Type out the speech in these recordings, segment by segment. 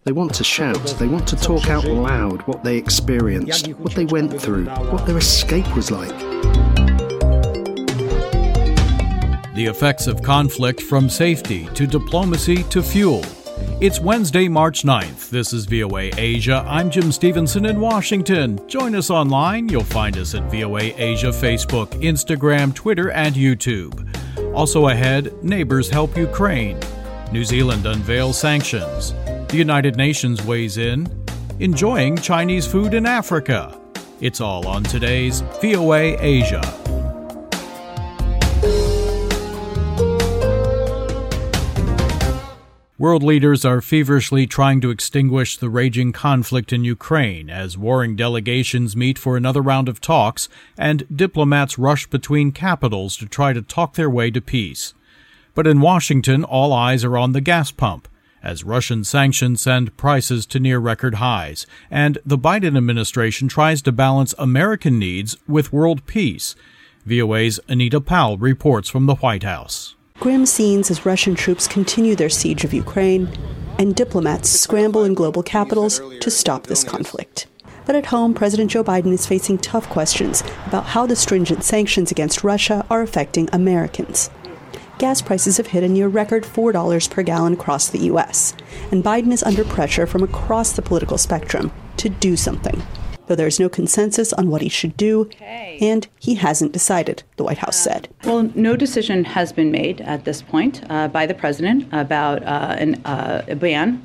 They want to shout, they want to talk out loud what they experienced, what they went through, what their escape was like. The effects of conflict from safety to diplomacy to fuel. It's Wednesday, March 9th. This is VOA Asia. I'm Jim Stevenson in Washington. Join us online. You'll find us at VOA Asia Facebook, Instagram, Twitter, and YouTube. Also ahead, neighbors help Ukraine. New Zealand unveils sanctions. The United Nations weighs in. Enjoying Chinese food in Africa. It's all on today's VOA Asia. World leaders are feverishly trying to extinguish the raging conflict in Ukraine as warring delegations meet for another round of talks and diplomats rush between capitals to try to talk their way to peace. But in Washington, all eyes are on the gas pump as Russian sanctions send prices to near-record highs, and the Biden administration tries to balance American needs with world peace. VOA's Anita Powell reports from the White House. Grim scenes as Russian troops continue their siege of Ukraine, and diplomats scramble in global capitals to stop this conflict. But at home, President Joe Biden is facing tough questions about how the stringent sanctions against Russia are affecting Americans. Gas prices have hit a near-record $4 per gallon across the U.S., and Biden is under pressure from across the political spectrum to do something. Though there is no consensus on what he should do, and he hasn't decided, the White House said. Well, no decision has been made at this point by the president about a ban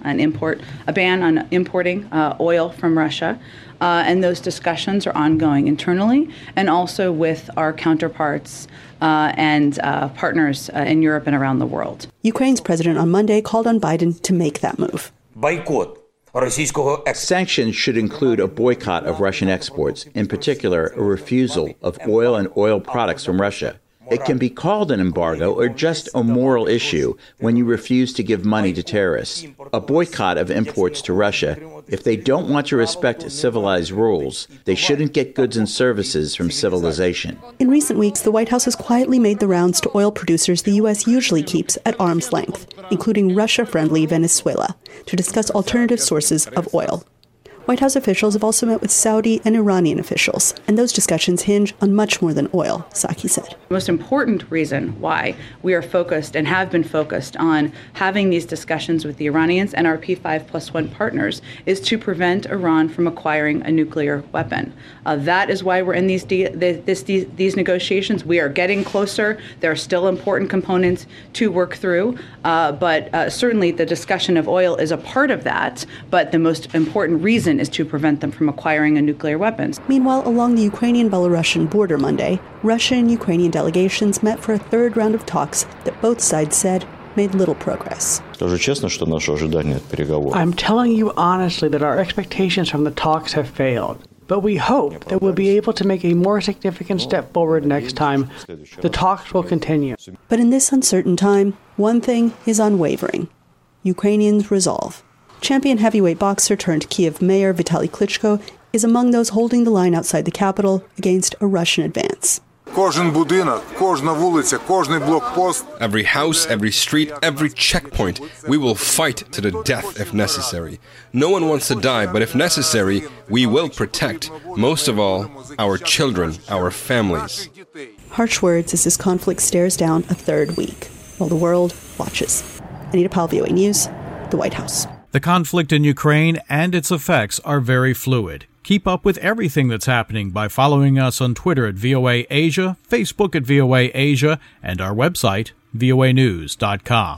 on importing oil from Russia. And those discussions are ongoing internally and also with our counterparts and partners in Europe and around the world. Ukraine's president on Monday called on Biden to make that move. Boycott. Sanctions should include a boycott of Russian exports, in particular, a refusal of oil and oil products from Russia. It can be called an embargo or just a moral issue when you refuse to give money to terrorists. A boycott of imports to Russia, if they don't want to respect civilized rules, they shouldn't get goods and services from civilization. In recent weeks, the White House has quietly made the rounds to oil producers the U.S. usually keeps at arm's length, including Russia-friendly Venezuela, to discuss alternative sources of oil. White House officials have also met with Saudi and Iranian officials, and those discussions hinge on much more than oil, Psaki said. The most important reason why we are focused and have been focused on having these discussions with the Iranians and our P5+1 partners is to prevent Iran from acquiring a nuclear weapon. That is why we're in these negotiations. We are getting closer. There are still important components to work through, but certainly the discussion of oil is a part of that, but the most important reason is to prevent them from acquiring a nuclear weapon. Meanwhile, along the Ukrainian-Belarusian border Monday, Russian and Ukrainian delegations met for a third round of talks that both sides said made little progress. I'm telling you honestly that our expectations from the talks have failed. But we hope that we'll be able to make a more significant step forward next time. The talks will continue. But in this uncertain time, one thing is unwavering: Ukrainians' resolve. Champion heavyweight boxer turned Kyiv mayor Vitaly Klitschko is among those holding the line outside the capital against a Russian advance. Every house, every street, every checkpoint, we will fight to the death if necessary. No one wants to die, but if necessary, we will protect, most of all, our children, our families. Harsh words as this conflict stares down a third week, while the world watches. Anita Powell, VOA News, the White House. The conflict in Ukraine and its effects are very fluid. Keep up with everything that's happening by following us on Twitter at VOA Asia, Facebook at VOA Asia, and our website, voanews.com.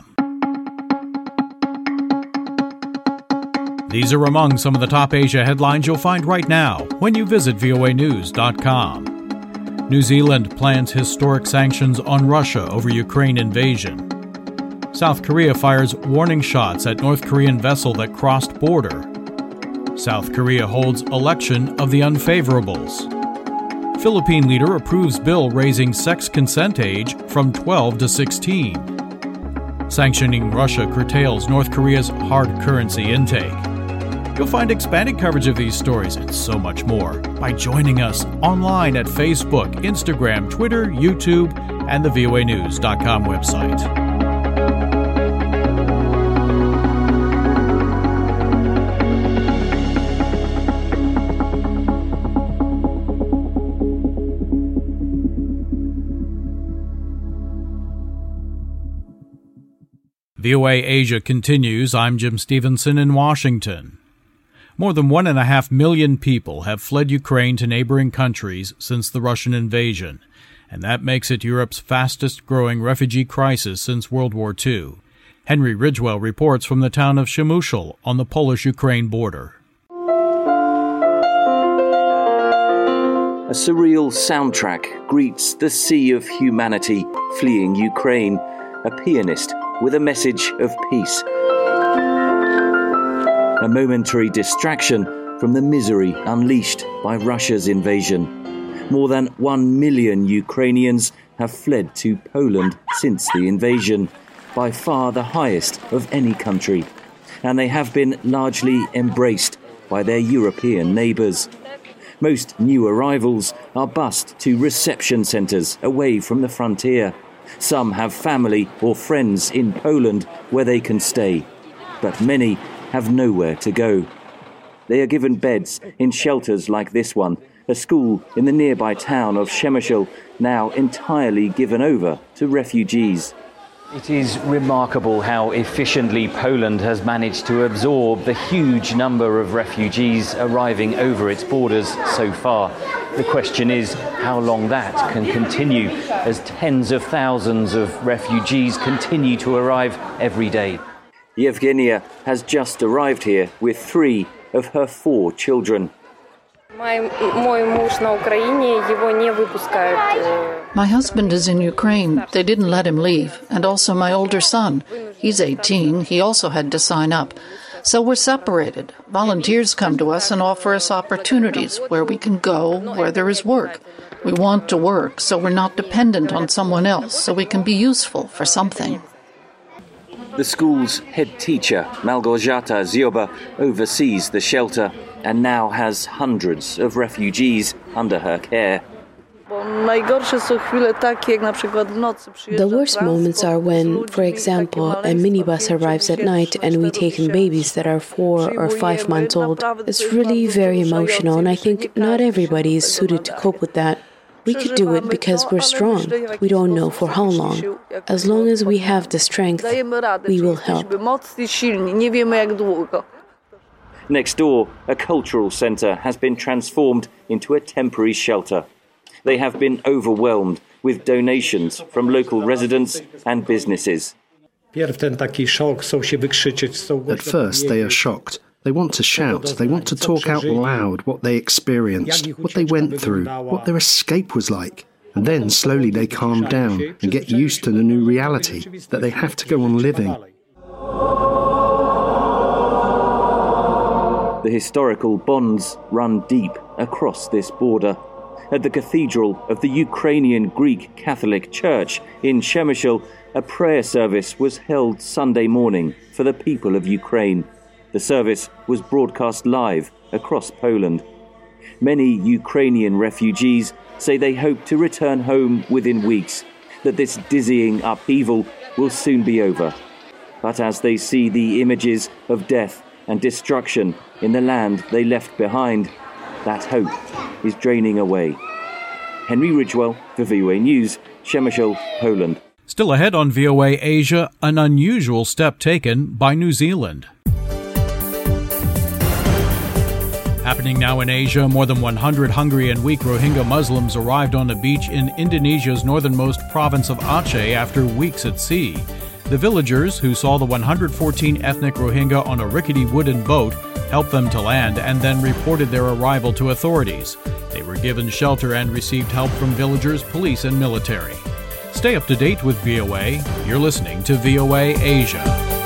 These are among some of the top Asia headlines you'll find right now when you visit voanews.com. New Zealand plans historic sanctions on Russia over Ukraine invasion. South Korea fires warning shots at North Korean vessel that crossed border. South Korea holds election of the unfavorables. Philippine leader approves bill raising sex consent age from 12 to 16. Sanctioning Russia curtails North Korea's hard currency intake. You'll find expanded coverage of these stories and so much more by joining us online at Facebook, Instagram, Twitter, YouTube, and the voanews.com website. VOA Asia continues. I'm Jim Stevenson in Washington. More than 1.5 million people have fled Ukraine to neighboring countries since the Russian invasion, and that makes it Europe's fastest-growing refugee crisis since World War II. Henry Ridgwell reports from the town of Przemyśl on the Polish-Ukraine border. A surreal soundtrack greets the sea of humanity fleeing Ukraine, a pianist with a message of peace. A momentary distraction from the misery unleashed by Russia's invasion. More than 1 million Ukrainians have fled to Poland since the invasion, by far the highest of any country, and they have been largely embraced by their European neighbours. Most new arrivals are bused to reception centres away from the frontier. Some have family or friends in Poland where they can stay, but many have nowhere to go. They are given beds in shelters like this one, a school in the nearby town of Przemyśl, now entirely given over to refugees. It is remarkable how efficiently Poland has managed to absorb the huge number of refugees arriving over its borders so far. The question is how long that can continue as tens of thousands of refugees continue to arrive every day. Yevgenia has just arrived here with 3 of her 4 children. My husband is in Ukraine. They didn't let him leave. And also my older son. He's 18. He also had to sign up. So we're separated. Volunteers come to us and offer us opportunities where we can go, where there is work. We want to work, so we're not dependent on someone else, so we can be useful for something. The school's head teacher, Malgorzata Zioba, oversees the shelter and now has hundreds of refugees under her care. The worst moments are when, for example, a minibus arrives at night and we take in babies that are 4 or 5 months old. It's really very emotional, and I think not everybody is suited to cope with that. We could do it because we're strong. We don't know for how long. As long as we have the strength, we will help. Next door, a cultural centre has been transformed into a temporary shelter. They have been overwhelmed with donations from local residents and businesses. At first, they are shocked. They want to shout, they want to talk out loud what they experienced, what they went through, what their escape was like. And then slowly they calm down and get used to the new reality, that they have to go on living. The historical bonds run deep across this border. At the Cathedral of the Ukrainian Greek Catholic Church in Przemyśl, a prayer service was held Sunday morning for the people of Ukraine. The service was broadcast live across Poland. Many Ukrainian refugees say they hope to return home within weeks, that this dizzying upheaval will soon be over. But as they see the images of death and destruction in the land they left behind, that hope is draining away. Henry Ridgwell for VOA News, Przemyśl, Poland. Still ahead on VOA Asia, an unusual step taken by New Zealand. Happening now in Asia, more than 100 hungry and weak Rohingya Muslims arrived on a beach in Indonesia's northernmost province of Aceh after weeks at sea. The villagers, who saw the 114 ethnic Rohingya on a rickety wooden boat, helped them to land and then reported their arrival to authorities. They were given shelter and received help from villagers, police, and military. Stay up to date with VOA. You're listening to VOA Asia.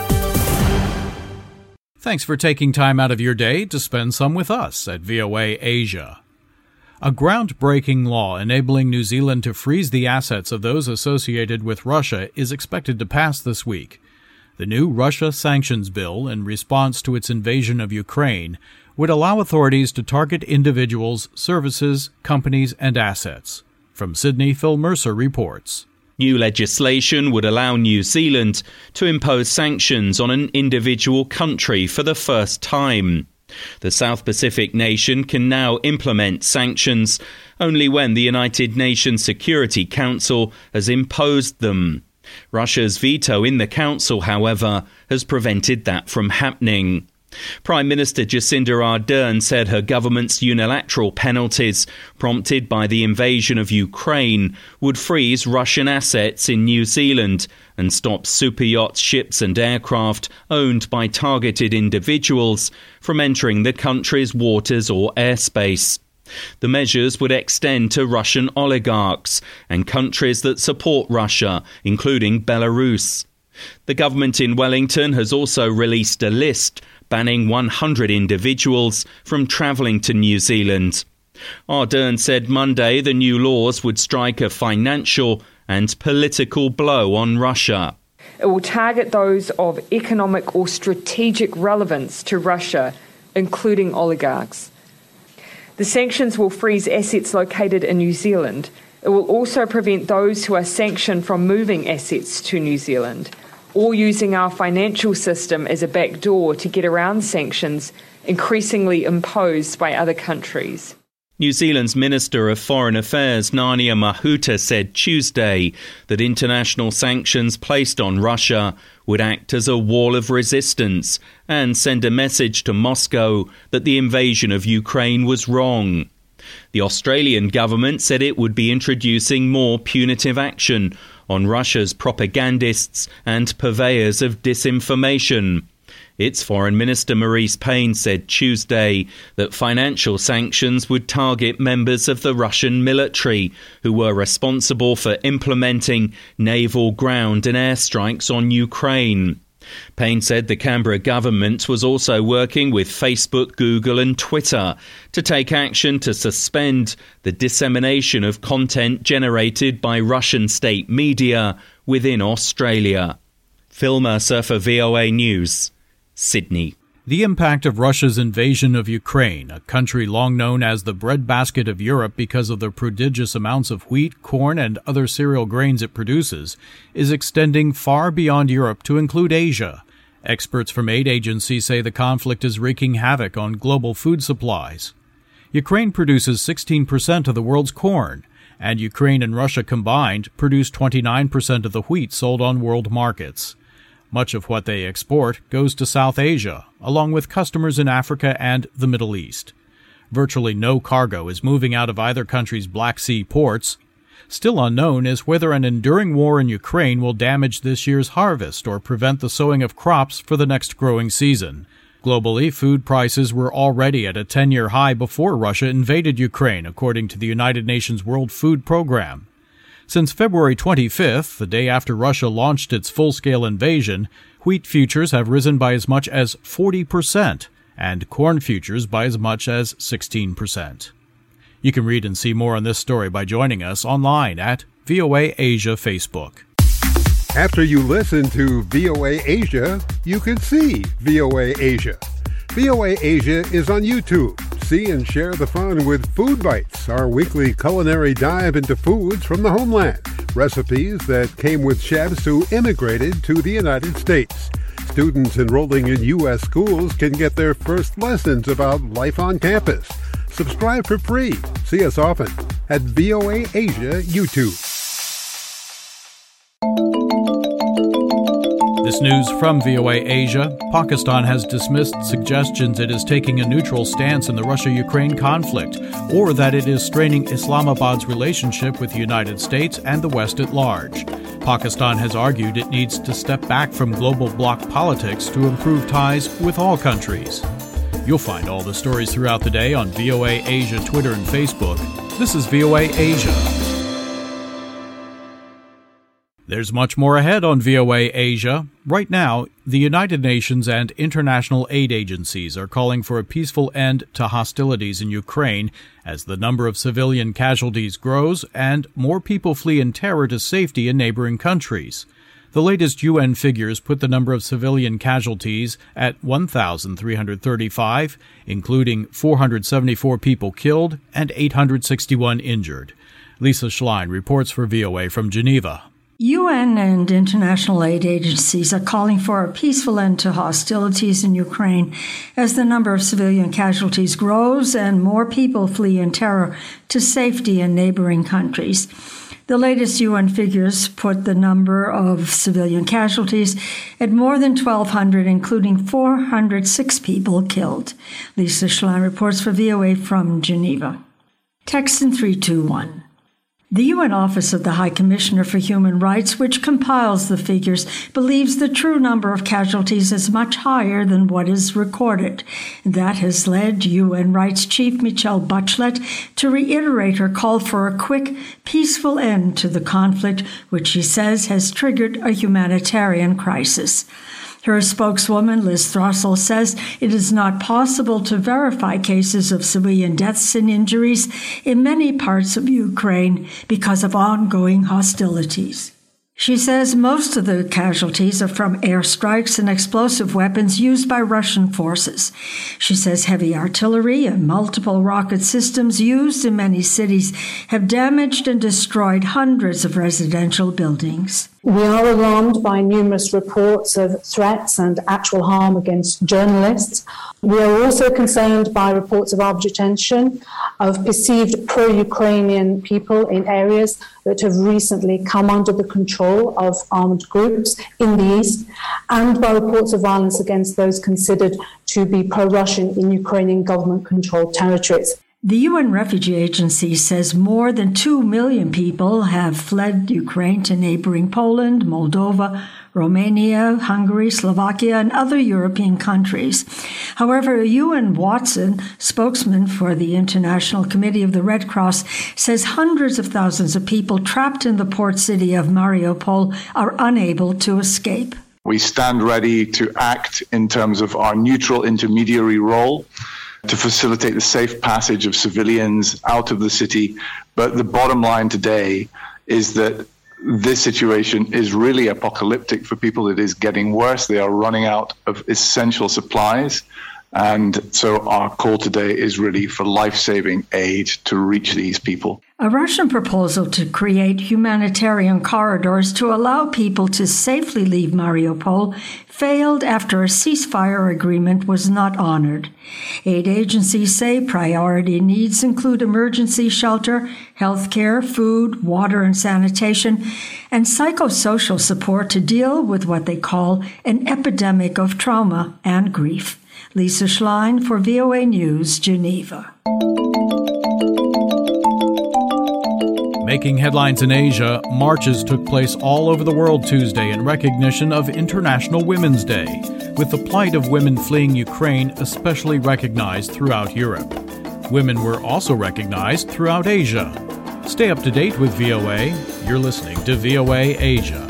Thanks for taking time out of your day to spend some with us at VOA Asia. A groundbreaking law enabling New Zealand to freeze the assets of those associated with Russia is expected to pass this week. The new Russia sanctions bill, in response to its invasion of Ukraine, would allow authorities to target individuals, services, companies, and assets. From Sydney, Phil Mercer reports. New legislation would allow New Zealand to impose sanctions on an individual country for the first time. The South Pacific nation can now implement sanctions only when the United Nations Security Council has imposed them. Russia's veto in the Council, however, has prevented that from happening. Prime Minister Jacinda Ardern said her government's unilateral penalties, prompted by the invasion of Ukraine, would freeze Russian assets in New Zealand and stop superyachts, ships and aircraft owned by targeted individuals from entering the country's waters or airspace. The measures would extend to Russian oligarchs and countries that support Russia, including Belarus. The government in Wellington has also released a list banning 100 individuals from travelling to New Zealand. Ardern said Monday the new laws would strike a financial and political blow on Russia. It will target those of economic or strategic relevance to Russia, including oligarchs. The sanctions will freeze assets located in New Zealand. It will also prevent those who are sanctioned from moving assets to New Zealand or using our financial system as a backdoor to get around sanctions increasingly imposed by other countries. New Zealand's Minister of Foreign Affairs, Nania Mahuta, said Tuesday that international sanctions placed on Russia would act as a wall of resistance and send a message to Moscow that the invasion of Ukraine was wrong. The Australian government said it would be introducing more punitive action on Russia's propagandists and purveyors of disinformation. Its Foreign Minister Marise Payne said Tuesday that financial sanctions would target members of the Russian military who were responsible for implementing naval, ground and air strikes on Ukraine. Payne said the Canberra government was also working with Facebook, Google and Twitter to take action to suspend the dissemination of content generated by Russian state media within Australia. Phil Mercer for VOA News, Sydney. The impact of Russia's invasion of Ukraine, a country long known as the breadbasket of Europe because of the prodigious amounts of wheat, corn, and other cereal grains it produces, is extending far beyond Europe to include Asia. Experts from aid agencies say the conflict is wreaking havoc on global food supplies. Ukraine produces 16% of the world's corn, and Ukraine and Russia combined produce 29% of the wheat sold on world markets. Much of what they export goes to South Asia, along with customers in Africa and the Middle East. Virtually no cargo is moving out of either country's Black Sea ports. Still unknown is whether an enduring war in Ukraine will damage this year's harvest or prevent the sowing of crops for the next growing season. Globally, food prices were already at a 10-year high before Russia invaded Ukraine, according to the United Nations World Food Program. Since February 25th, the day after Russia launched its full-scale invasion, wheat futures have risen by as much as 40%, and corn futures by as much as 16%. You can read and see more on this story by joining us online at VOA Asia Facebook. After you listen to VOA Asia, you can see VOA Asia. VOA Asia is on YouTube. See and share the fun with Food Bites, our weekly culinary dive into foods from the homeland. Recipes that came with chefs who immigrated to the United States. Students enrolling in U.S. schools can get their first lessons about life on campus. Subscribe for free. See us often at VOA Asia YouTube. This news from VOA Asia. Pakistan has dismissed suggestions it is taking a neutral stance in the Russia-Ukraine conflict, or that it is straining Islamabad's relationship with the United States and the West at large. Pakistan has argued it needs to step back from global bloc politics to improve ties with all countries. You'll find all the stories throughout the day on VOA Asia Twitter and Facebook. This is VOA Asia. There's much more ahead on VOA Asia. Right now, the United Nations and international aid agencies are calling for a peaceful end to hostilities in Ukraine as the number of civilian casualties grows and more people flee in terror to safety in neighboring countries. The latest UN figures put the number of civilian casualties at 1,335, including 474 people killed and 861 injured. Lisa Schlein reports for VOA from Geneva. UN and international aid agencies are calling for a peaceful end to hostilities in Ukraine as the number of civilian casualties grows and more people flee in terror to safety in neighboring countries. The latest UN figures put the number of civilian casualties at more than 1,200, including 406 people killed. Lisa Schlein reports for VOA from Geneva. Text in 321. The UN Office of the High Commissioner for Human Rights, which compiles the figures, believes the true number of casualties is much higher than what is recorded. That has led UN Rights Chief Michelle Bachelet to reiterate her call for a quick, peaceful end to the conflict, which she says has triggered a humanitarian crisis. Her spokeswoman, Liz Throssell, says it is not possible to verify cases of civilian deaths and injuries in many parts of Ukraine because of ongoing hostilities. She says most of the casualties are from airstrikes and explosive weapons used by Russian forces. She says heavy artillery and multiple rocket systems used in many cities have damaged and destroyed hundreds of residential buildings. We are alarmed by numerous reports of threats and actual harm against journalists. We are also concerned by reports of armed detention of perceived pro-Ukrainian people in areas that have recently come under the control of armed groups in the east, and by reports of violence against those considered to be pro-Russian in Ukrainian government-controlled territories. The UN Refugee Agency says more than 2 million people have fled Ukraine to neighboring Poland, Moldova, Romania, Hungary, Slovakia, and other European countries. However, Ewan Watson, spokesman for the International Committee of the Red Cross, says hundreds of thousands of people trapped in the port city of Mariupol are unable to escape. We stand ready to act in terms of our neutral intermediary role to facilitate the safe passage of civilians out of the city. But the bottom line today is that this situation is really apocalyptic for people. It is getting worse. They are running out of essential supplies. And so our call today is really for life-saving aid to reach these people. A Russian proposal to create humanitarian corridors to allow people to safely leave Mariupol failed after a ceasefire agreement was not honored. Aid agencies say priority needs include emergency shelter, health care, food, water and sanitation, and psychosocial support to deal with what they call an epidemic of trauma and grief. Lisa Schlein for VOA News, Geneva. Making headlines in Asia, marches took place all over the world Tuesday in recognition of International Women's Day, with the plight of women fleeing Ukraine especially recognized throughout Europe. Women were also recognized throughout Asia. Stay up to date with VOA. You're listening to VOA Asia.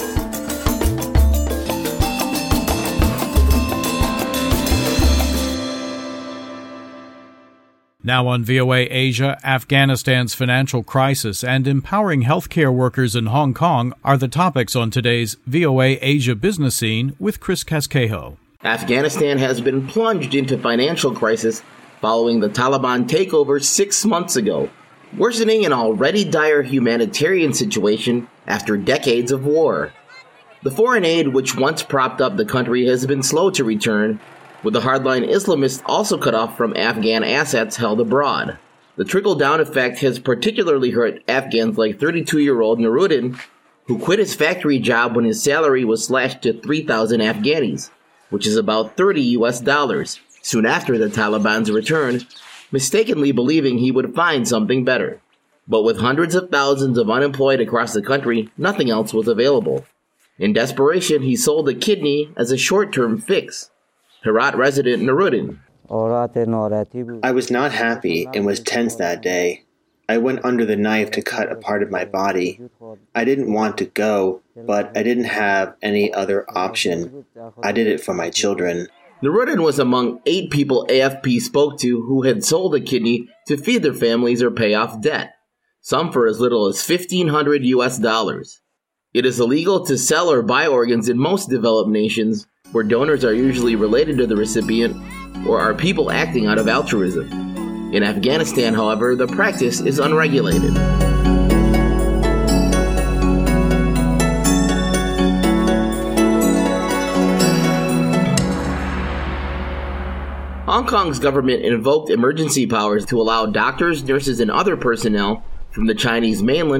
Now on VOA Asia, Afghanistan's financial crisis and empowering healthcare workers in Hong Kong are the topics on today's VOA Asia Business Scene with Chris Casquejo. Afghanistan has been plunged into financial crisis following the Taliban takeover 6 months ago, worsening an already dire humanitarian situation after decades of war. The foreign aid which once propped up the country has been slow to return, with the hardline Islamists also cut off from Afghan assets held abroad. The trickle-down effect has particularly hurt Afghans like 32-year-old Nuruddin, who quit his factory job when his salary was slashed to 3,000 Afghanis, which is about $30 soon after the Taliban's return, mistakenly believing he would find something better. But with hundreds of thousands of unemployed across the country, nothing else was available. In desperation, he sold a kidney as a short-term fix. Herat resident Nuruddin. I was not happy and was tense that day. I went under the knife to cut a part of my body. I didn't want to go, but I didn't have any other option. I did it for my children. Nuruddin was among 8 people AFP spoke to who had sold a kidney to feed their families or pay off debt, some for as little as $1,500. It is illegal to sell or buy organs in most developed nations, where donors are usually related to the recipient or are people acting out of altruism. In Afghanistan, however, the practice is unregulated. Hong Kong's government invoked emergency powers to allow doctors, nurses, and other personnel from the Chinese mainland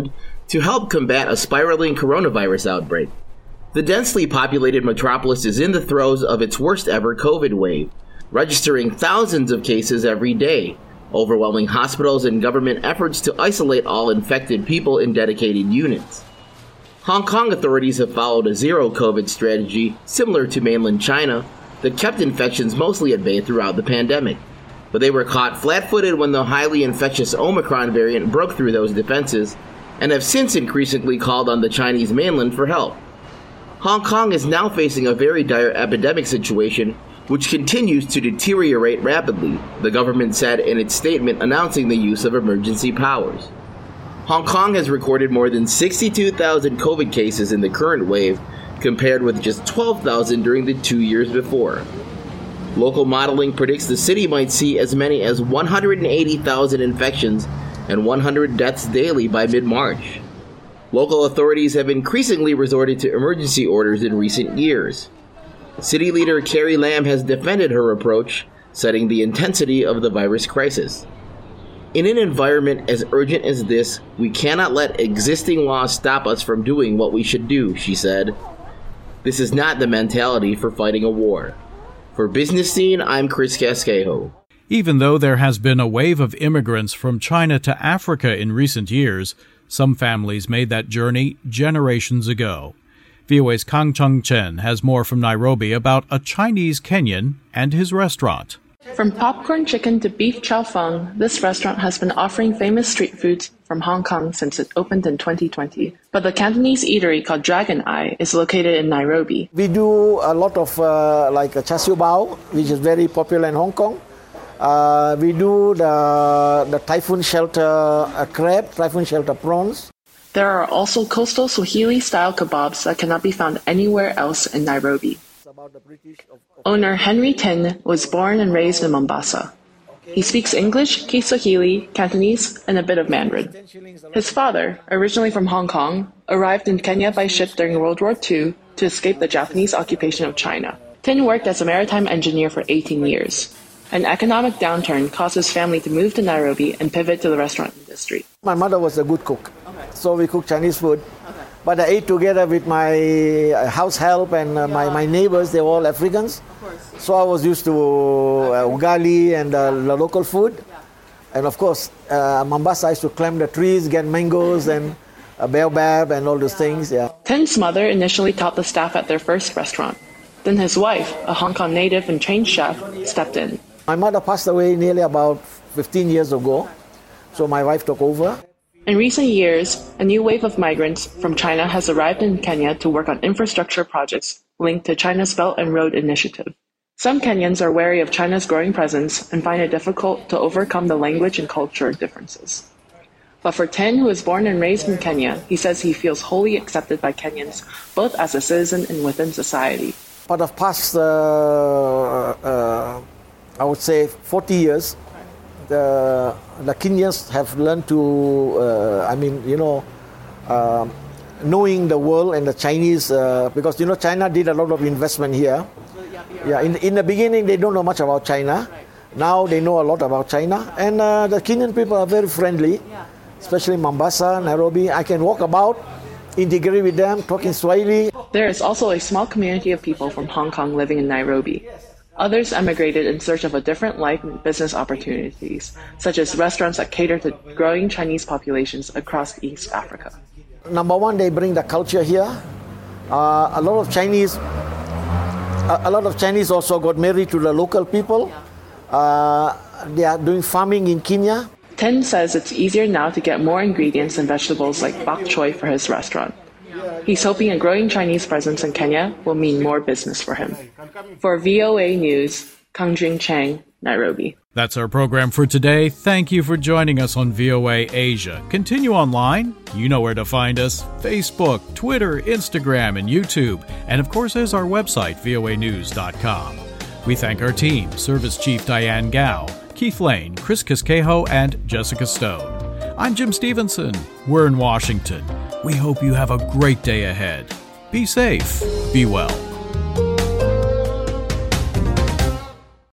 to help combat a spiraling coronavirus outbreak. The densely populated metropolis is in the throes of its worst ever COVID wave, registering thousands of cases every day, overwhelming hospitals and government efforts to isolate all infected people in dedicated units. Hong Kong authorities have followed a zero-COVID strategy similar to mainland China that kept infections mostly at bay throughout the pandemic. But they were caught flat-footed when the highly infectious Omicron variant broke through those defenses, and have since increasingly called on the Chinese mainland for help. Hong Kong is now facing a very dire epidemic situation, which continues to deteriorate rapidly, the government said in its statement announcing the use of emergency powers. Hong Kong has recorded more than 62,000 COVID cases in the current wave, compared with just 12,000 during the 2 years before. Local modeling predicts the city might see as many as 180,000 infections and 100 deaths daily by mid-March. Local authorities have increasingly resorted to emergency orders in recent years. City leader Carrie Lam has defended her approach, citing the intensity of the virus crisis. In an environment as urgent as this, we cannot let existing laws stop us from doing what we should do, she said. This is not the mentality for fighting a war. For Business Scene, I'm Chris Casquejo. Even though there has been a wave of immigrants from China to Africa in recent years, some families made that journey generations ago. VOA's Kang Chung Chen has more from Nairobi about a Chinese Kenyan and his restaurant. From popcorn chicken to beef chow fung, this restaurant has been offering famous street foods from Hong Kong since it opened in 2020. But the Cantonese eatery called Dragon Eye is located in Nairobi. We do a lot of char siu bao, which is very popular in Hong Kong. We do the typhoon shelter crab, typhoon shelter prawns. There are also coastal Swahili-style kebabs that cannot be found anywhere else in Nairobi. Owner Henry Tin was born and raised in Mombasa. He speaks English, Kiswahili, Cantonese, and a bit of Mandarin. His father, originally from Hong Kong, arrived in Kenya by ship during World War II to escape the Japanese occupation of China. Tin worked as a maritime engineer for 18 years. An economic downturn caused his family to move to Nairobi and pivot to the restaurant industry. My mother was a good cook, so we cooked Chinese food. But I ate together with my house help and my neighbors. They were all Africans. So I was used to ugali and the local food. And of course, Mombasa, I used to climb the trees, get mangoes and baobab and all those things. Yeah. Tin's mother initially taught the staff at their first restaurant. Then his wife, a Hong Kong native and trained chef, stepped in. My mother passed away nearly about 15 years ago. So my wife took over. In recent years, a new wave of migrants from China has arrived in Kenya to work on infrastructure projects linked to China's Belt and Road Initiative. Some Kenyans are wary of China's growing presence and find it difficult to overcome the language and culture differences. But for Tin, who was born and raised in Kenya, he says he feels wholly accepted by Kenyans, both as a citizen and within society. For the past, I would say, 40 years, the Kenyans have learned to, knowing the world and the Chinese, because, China did a lot of investment here. Yeah, in the beginning, they don't know much about China. Now they know a lot about China. And the Kenyan people are very friendly, especially Mombasa, Nairobi. I can walk about, integrate with them, talking Swahili. There is also a small community of people from Hong Kong living in Nairobi. Others emigrated in search of a different life and business opportunities, such as restaurants that cater to growing Chinese populations across East Africa. Number one, they bring the culture here. A lot of Chinese also got married to the local people. They are doing farming in Kenya. Tin says it's easier now to get more ingredients and vegetables like bok choy for his restaurant. He's hoping a growing Chinese presence in Kenya will mean more business for him. For VOA News, Kang Jing Chang, Nairobi. That's our program for today. Thank you for joining us on VOA Asia. Continue online. You know where to find us. Facebook, Twitter, Instagram, and YouTube. And of course, there's our website, voanews.com. We thank our team, Service Chief Diane Gao, Keith Lane, Chris Casquejo, and Jessica Stone. I'm Jim Stevenson. We're in Washington. We hope you have a great day ahead. Be safe. Be well.